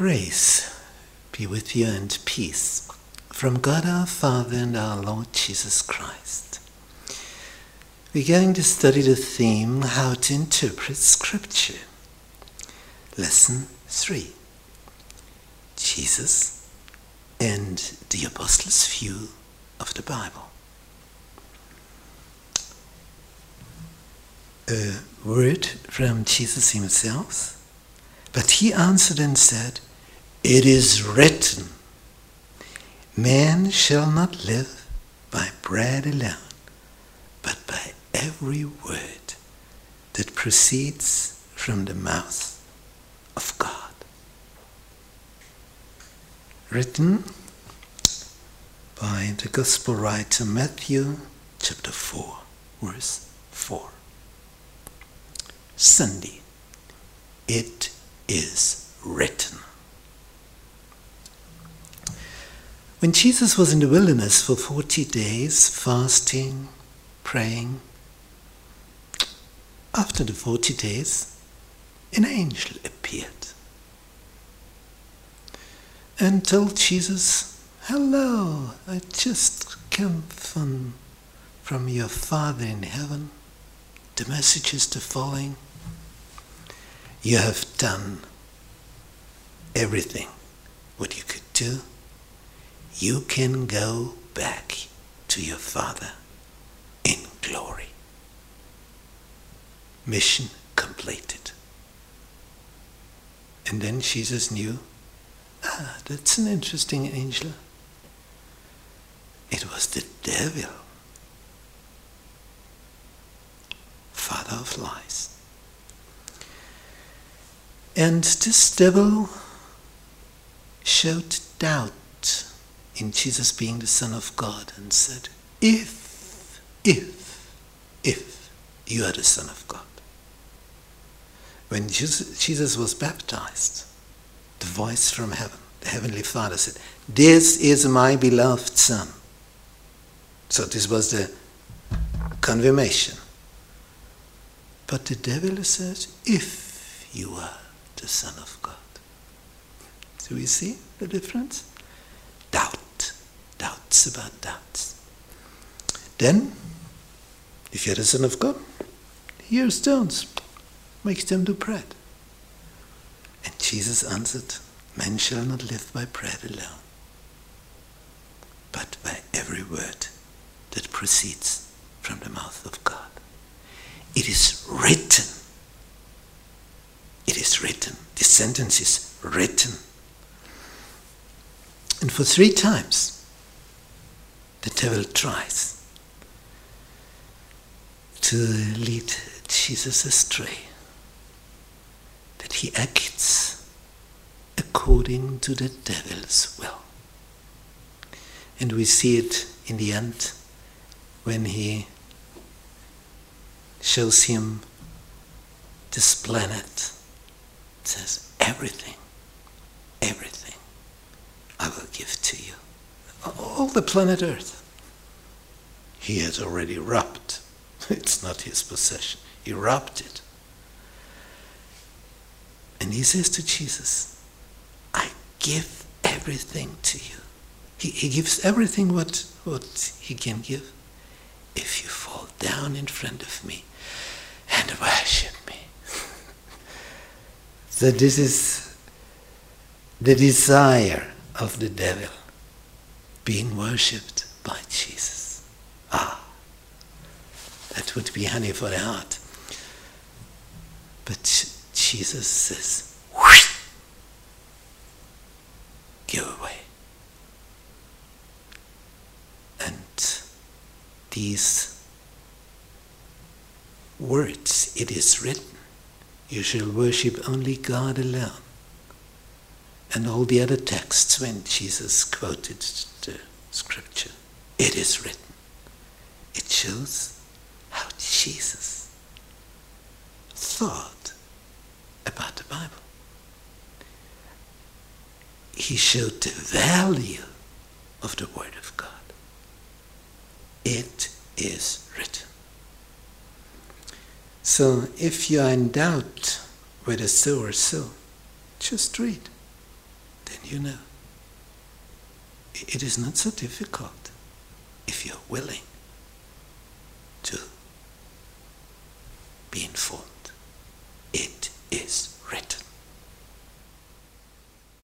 Grace be with you and peace from God our Father and our Lord Jesus Christ. We're going to study the theme, how to interpret Scripture. Lesson 3. Jesus and the Apostles' view of the Bible. A word from Jesus himself. But he answered and said, "It is written, man shall not live by bread alone, but by every word that proceeds from the mouth of God." Written by the Gospel writer Matthew chapter 4, verse 4. Sunday. It is written. When Jesus was in the wilderness for 40 days, fasting, praying, after the 40 days, an angel appeared and told Jesus, "Hello, I just come from your Father in heaven. The message is the following. You have done everything what you could do. You can go back to your Father in glory." Mission completed. And then Jesus knew, that's an interesting angel. It was the devil, father of lies. And this devil showed doubt in Jesus being the Son of God and said, if you are the Son of God. When Jesus was baptized, the voice from heaven, the Heavenly Father said, "This is my beloved Son." So this was the confirmation. But the devil says, "If you are the Son of God." Do we see the difference? Doubts about doubts. Then, if you're the Son of God, here are stones, make them to bread. And Jesus answered, "Man shall not live by bread alone, but by every word that proceeds from the mouth of God." It is written. It is written. This sentence is written. And for 3 times, the devil tries to lead Jesus astray, that he acts according to the devil's will. And we see it in the end when he shows him this planet. It says, everything I will give to you. All the planet Earth. He has already robbed. It's not his possession. He robbed it. And he says to Jesus, "I give everything to you." He gives everything what he can give if you fall down in front of me and worship me. So this is the desire of the devil, being worshipped by Jesus. That would be honey for the heart. But Jesus says, "Go away." And these words, "It is written, you shall worship only God alone," and all the other texts when Jesus quoted the Scripture, "It is written." It shows how Jesus thought about the Bible. He showed the value of the Word of God. It is written. So if you are in doubt whether so or so, just read. And you know, it is not so difficult if you're willing to be informed.